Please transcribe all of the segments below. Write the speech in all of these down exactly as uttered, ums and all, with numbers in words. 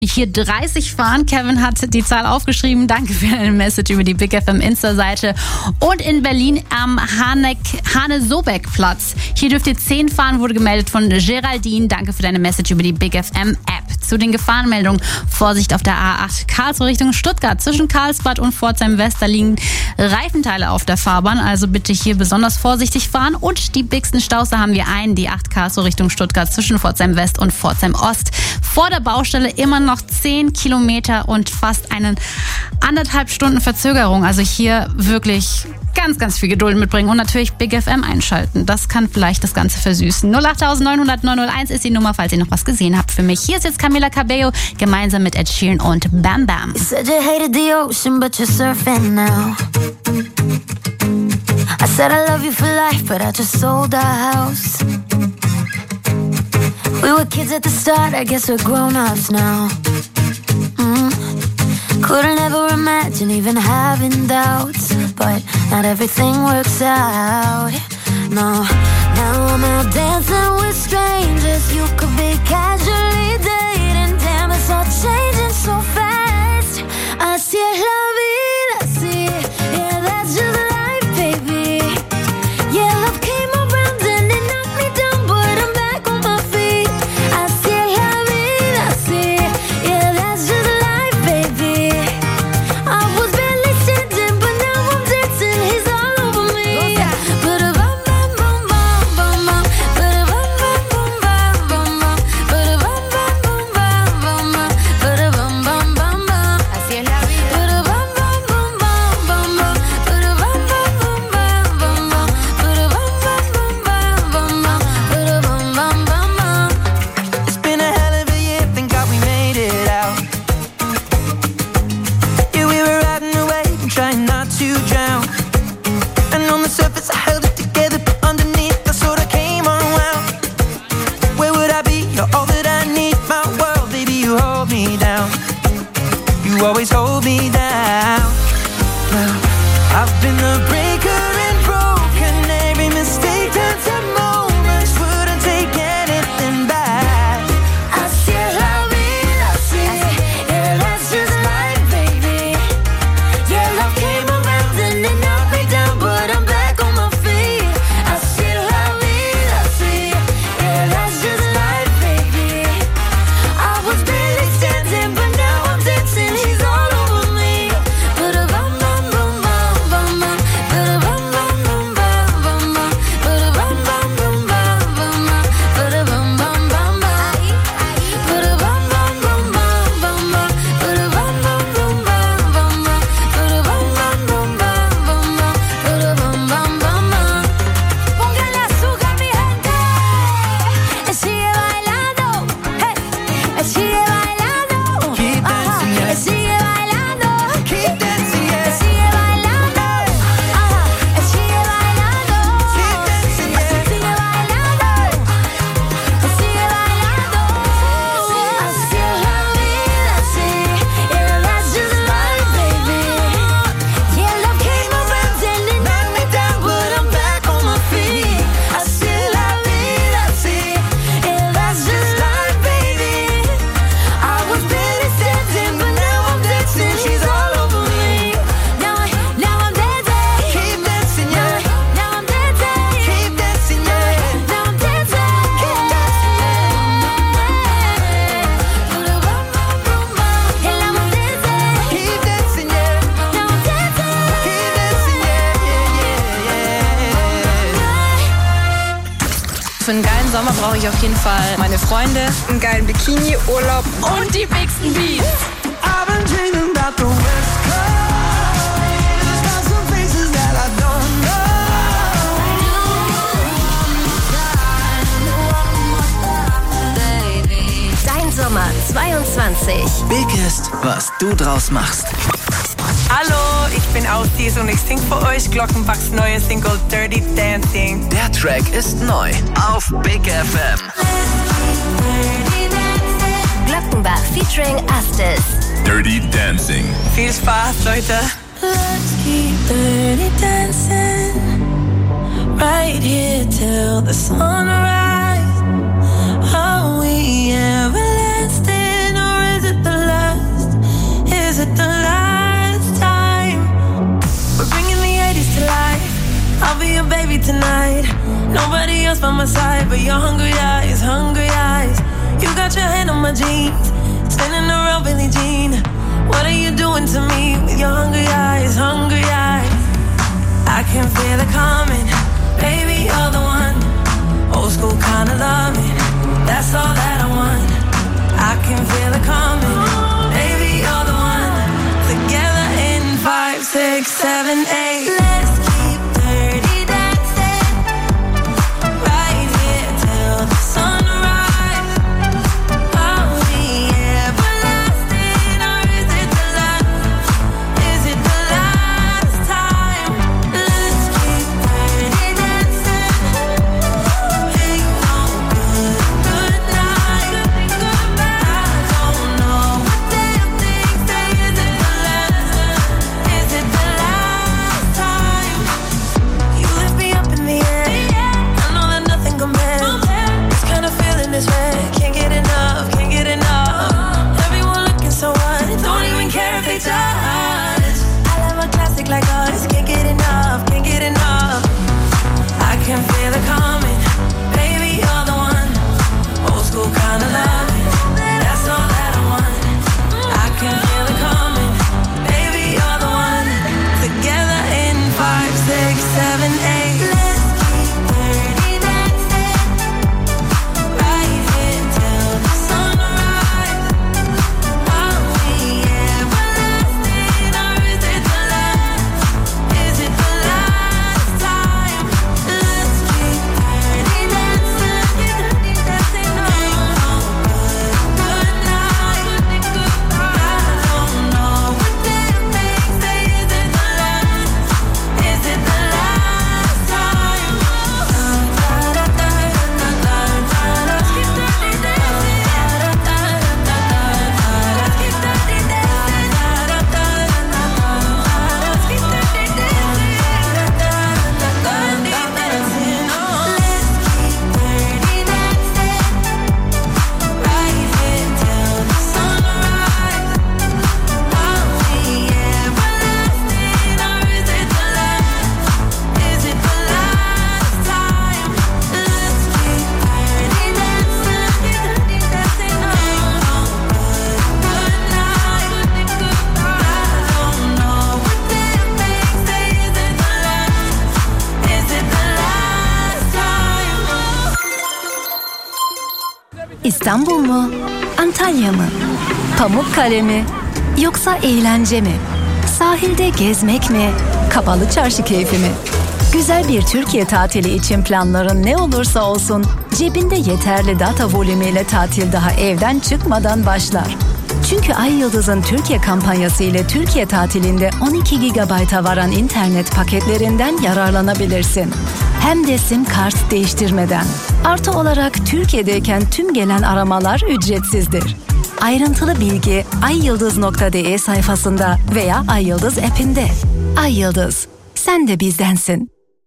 Hier dreißig fahren. Kevin hat die Zahl aufgeschrieben. Danke für deine Message über die Big F M Insta-Seite. Und in Berlin am Hane-Sobeck-Platz. Hier dürft ihr zehn fahren, wurde gemeldet von Geraldine. Danke für deine Message über die Big F M App. Zu den Gefahrenmeldungen. Vorsicht auf der A acht Karlsruhe Richtung Stuttgart. Zwischen Karlsbad und Pforzheim West, da liegen Reifenteile auf der Fahrbahn. Also bitte hier besonders vorsichtig fahren. Und die dicksten Staus, da haben wir einen. Die acht Karlsruhe Richtung Stuttgart zwischen Pforzheim West und Pforzheim Ost. Vor der Baustelle immer noch zehn Kilometer und fast eine anderthalb Stunden Verzögerung. Also hier wirklich ganz, ganz viel Geduld mitbringen und natürlich Big F M einschalten. Das kann vielleicht das Ganze versüßen. null acht neun null null neun null eins ist die Nummer, falls ihr noch was gesehen habt für mich. Hier ist jetzt Camila Cabello gemeinsam mit Ed Sheeran und Bam Bam. You said you hated the ocean, but you're surfing now. I said I love you for life, but I just sold our house. We were kids at the start, I guess we're grown-ups now. Mm. Couldn't ever imagine even having doubts, but not everything works out. No, now I'm out dancing with strangers. You could be casually dating. Damn, it's all changing so fast. Así es la vida, sí. Yeah, that's just life, baby. Yeah, love came around and it knocked me down, but I'm back on my feet. Así es la vida, sí. Yeah, that's just life, baby. I was barely standing, but now I'm dancing. He's all over me. Ba-da-bum, bum, bum, bum, bum, bum. Ba-da-bum, bum, bum, bum, bum, bum. Ba-da-bum, bum, bum, bum, bum, bum. Ba-da-bum, bum, bum, bum. Así es la vida. Ba-da-bum, bum, bum, bum, bum, bum. Ba-da-bum, bum, bum, bum, bum, bum. Ba-da-bum, bum, bum, bum, bum, bum. Ba-da-bum, bum, bum, bum. It's been a hell of a year, thank God we made it out. Yeah, we were riding away and trying not to drown. And on the surface I held it together, but underneath I sort of came unwound. Where would I be? You're all that I need, my world, baby, you hold me down. You always hold me down. Well, I've been the breaker and broken. Every mistake turns to moments. Wouldn't take anything back. Así es la vida, sí. Yeah, that's just life, baby. Yeah, love came around and it knocked me down, but I'm back on my feet. Así es la vida, sí. Yeah, that's just life, baby. I was barely standing, but now I'm dancing. He's all over me. Ba-da-bum, bum, bum, bum, bum, bum. Ba-da-bum, bum, bum, bum, bum, bum. Ba-da-bum, bum, bum, bum, bum, bum. Ba-da-bum, bum, bum, bum. Ba-da-bum, bum, bum, bum, bum, bum. Ba-da-bum, bum, bum, bum, bum, bum. Ba-da-bum, bum, bum, bum, bum, bum. Ba-da-bum, bum, bum, bum. Póngale azúcar, mi gente. Y sigue bailando. Hey. Y sigue bailando. Keep dancing, yeah. Y sigue bailando. Keep dancing, Y yeah. sigue bailando. Ajá. Y sigue bailando. Keep dancing, yeah. Sigue bailando. Y sigue bailando. Así es la vida, sí. Yeah, that's just life, baby. Yeah, love came around and it knocked me down, but I'm back on my feet. Así es la vida, sí. Yeah, that's just life, baby. I was barely standing, but now I'm dancing. She's all over me. Now, I, now I'm dancing. Keep dancing, yeah. Now I'm dancing. Keep dancing, yeah. Now I'm dancing. Keep dancing. Ba-da-bum, bum, bum, bum. And now I'm dancing. Keep dancing, yeah. Now I'm dancing. Keep dancing, yeah, yeah, yeah. Für einen geilen Sommer brauche ich auf jeden Fall meine Freunde, einen geilen Bikini, Urlaub und die fixen Beats. I've been dreaming about the West Coast. There's got some places that I don't know. Dein Sommer zweiundzwanzig. Biggest, was du draus machst. Hallo, ich bin Aussies und ich sing für euch Glockenbachs neue Single Dirty Dancing. Der Track ist neu auf Big F M. Glockenbach featuring Astis. Dirty Dancing. Viel Spaß, Leute. Let's keep dirty dancing right here till the sunrise. Are we everlasting or is it the on my side, but your hungry eyes, hungry eyes. You got your hand on my jeans, spinning around Billie Jean. What are you doing to me with your hungry eyes, hungry eyes? I can feel it coming, baby, you're the one. Old school kind of loving, that's all that I want. I can feel it coming, baby, you're the one. Together in five, six, seven, eight. Let's keep dirty dancing right here till the sunrise. Are we everlasting or is it the last? Is it the last time? Let's keep dirty dancing. Ain't no good, good night. I don't know what damn things say. Is it the last? Is it the last time? You lift me up in the air. I know that nothing compares. This kind of feeling is rare. Can't get enough, can't get enough. Everyone looking so what? Don't even care if they judge. I love a classic like us. Can't get enough, can't get enough. I can feel it coming, baby, you're the one. Old school kind of loving, that's all that I want. I can feel it coming, baby, you're the one. Together in five, six, seven, eight. Let's keep dirty dancing right here till the sunrise. Are we everlasting or is it the last? Is it the last time? Let's keep dirty dancing, dirty dancing. Ain't no good, good night. I don't know what damn things say. Is it the last? Is it the last time? Let's keep dirty dancing. Let's keep dirty dancing. Let's keep dirty dancing. Dirty dancing. Let's keep dirty dancing right here till the sunrise. Are we everlasting or is it the last? Is it the last time? Let's keep dirty dancing, dirty dancing. Ain't no good, good night. I don't know what damn things say. Is it the last? Is it the last time? İstanbul mu? Antalya mı? Pamukkale mi? Yoksa eğlence mi? Sahilde gezmek mi? Kapalı çarşı keyfi mi? Güzel bir Türkiye tatili için planların ne olursa olsun, cebinde yeterli data volümüyle tatil daha evden çıkmadan başlar. Çünkü Ay Yıldız'ın Türkiye kampanyası ile Türkiye tatilinde on iki gigabayta varan internet paketlerinden yararlanabilirsin. Hem de sim kart değiştirmeden. Artı olarak Türkiye'deyken tüm gelen aramalar ücretsizdir. Ayrıntılı bilgi ay yıldız nokta de sayfasında veya Ay Yıldız app'inde. Ay Yıldız, sen de bizdensin.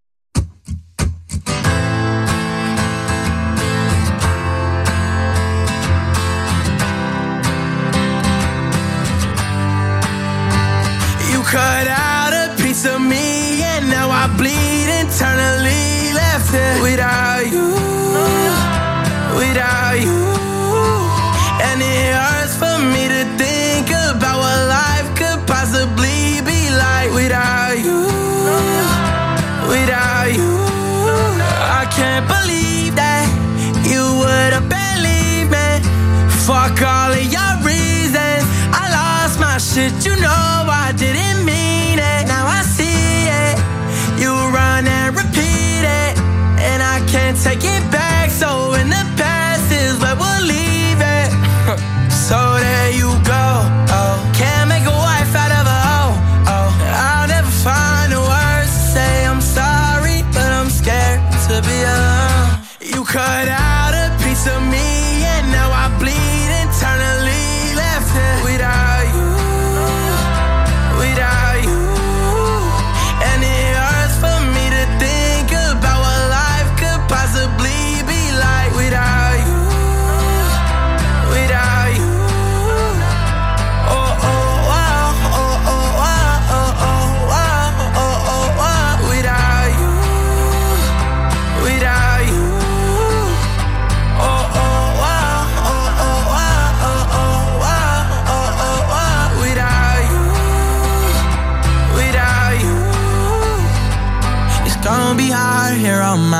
You cut out a piece of me and now I bleed internally. Left it without you, without you. And it hurts for me to think about what life could possibly be like without you, without you. I can't believe that you would have believed me. Fuck all of your reasons. I lost my shit, you know I didn't mean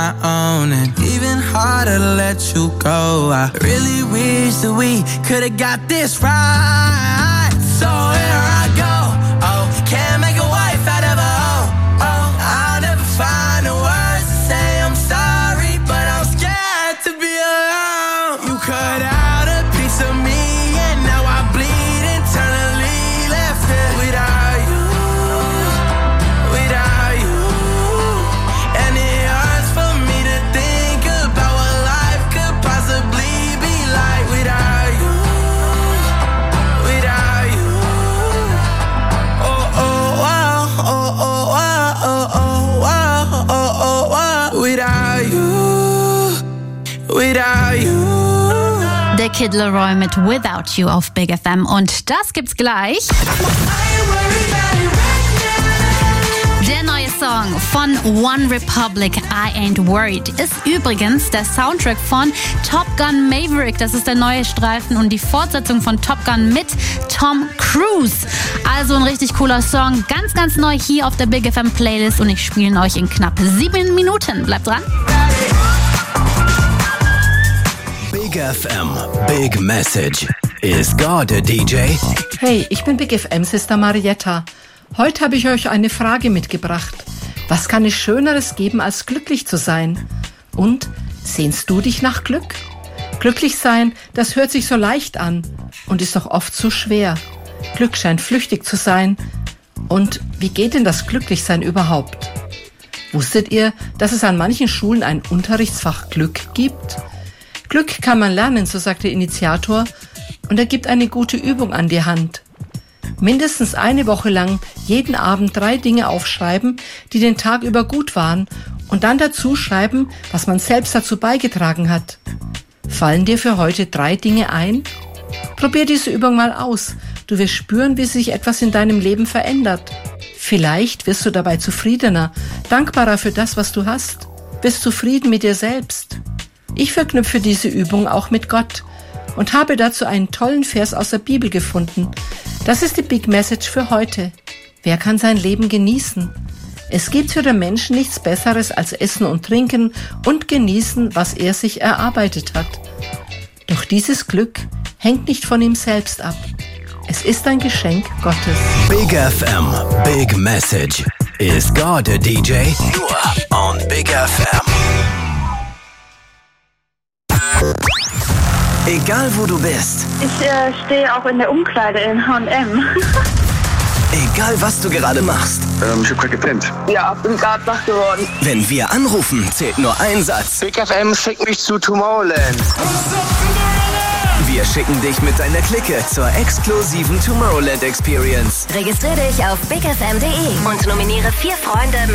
my own, and even harder to let you go. I really wish that we could've got this right. So here I go. Oh, can't make a wife out of a hoe. Oh, I'll never find the words to say I'm sorry, but I'm scared to be alone. You cut out a piece of me, and now I bleed internally. Left it without you, without you. And it hurts for me to think about what life could possibly be like without you, without you. Oh, oh, wow, oh, oh, wow, oh, oh, wow, oh, oh, wow. Without you, without you. Der Kid Leroy mit Without You auf Big F M. Und das gibt's gleich. Der neue Song von One Republic, I Ain't Worried, ist übrigens der Soundtrack von Top Gun Maverick. Das ist der neue Streifen und die Fortsetzung von Top Gun mit Tom Cruise. Also ein richtig cooler Song, ganz, ganz neu hier auf der Big F M Playlist und ich spiele ihn euch in knapp sieben Minuten. Bleibt dran. Big F M, Big Message. Is God a D J? Hey, ich bin Big F M-Sister Marietta. Heute habe ich euch eine Frage mitgebracht. Was kann es Schöneres geben, als glücklich zu sein? Und, sehnst du dich nach Glück? Glücklich sein, das hört sich so leicht an und ist doch oft so schwer. Glück scheint flüchtig zu sein. Und wie geht denn das Glücklichsein überhaupt? Wusstet ihr, dass es an manchen Schulen ein Unterrichtsfach Glück gibt? Glück kann man lernen, so sagt der Initiator, und er gibt eine gute Übung an die Hand. Mindestens eine Woche lang jeden Abend drei Dinge aufschreiben, die den Tag über gut waren, und dann dazu schreiben, was man selbst dazu beigetragen hat. Fallen dir für heute drei Dinge ein? Probier diese Übung mal aus. Du wirst spüren, wie sich etwas in deinem Leben verändert. Vielleicht wirst du dabei zufriedener, dankbarer für das, was du hast. Bist zufrieden mit dir selbst. Ich verknüpfe diese Übung auch mit Gott und habe dazu einen tollen Vers aus der Bibel gefunden. Das ist die Big Message für heute. Wer kann sein Leben genießen? Es gibt für den Menschen nichts Besseres als Essen und Trinken und genießen, was er sich erarbeitet hat. Doch dieses Glück hängt nicht von ihm selbst ab. Es ist ein Geschenk Gottes. Big F M, Big Message. Is God a D J? Nur on Big F M. Egal wo du bist. Ich äh, stehe auch in der Umkleide in H und M. Egal was du gerade machst. Ähm, ich hab grad gepennt. Ja, bin gerade wach geworden. Wenn wir anrufen, zählt nur ein Satz. Big F M schickt mich zu Tomorrowland. Wir schicken dich mit deiner Clique zur exklusiven Tomorrowland Experience. Registriere dich auf big f m punkt d e und nominiere vier Freunde mit